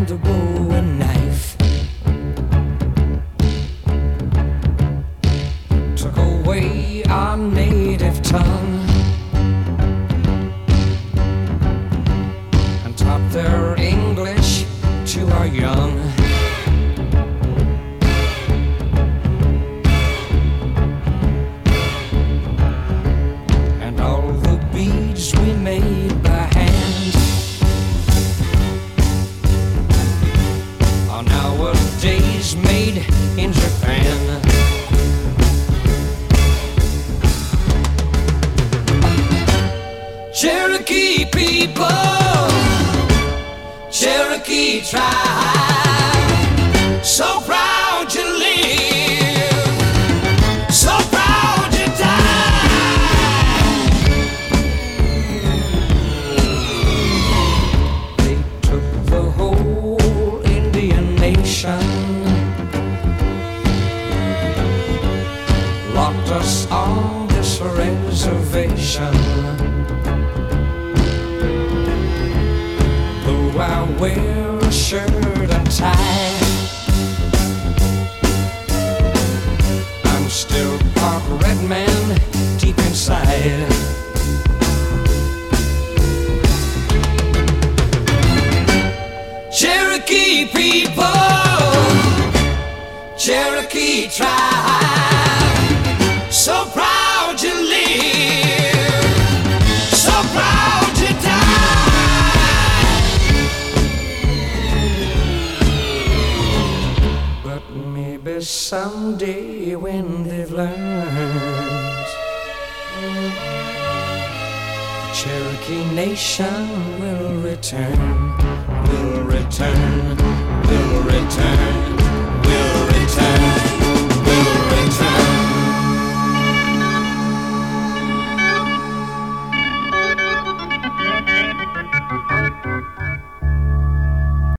the bowie knife took away our native tongue and taught their English to our young. And all the beads we made by hand are nowadays made in Japan. Cherokee people, Cherokee tribe, so proud to live, so proud to die. They took the whole Indian nation, locked us on this reservation. Though I wear a shirt and tie, I'm still part red man deep inside. Cherokee people, Cherokee tribe, so proud to live, so proud to die. But maybe someday when they've learned, the Cherokee nation will return, will return, will return.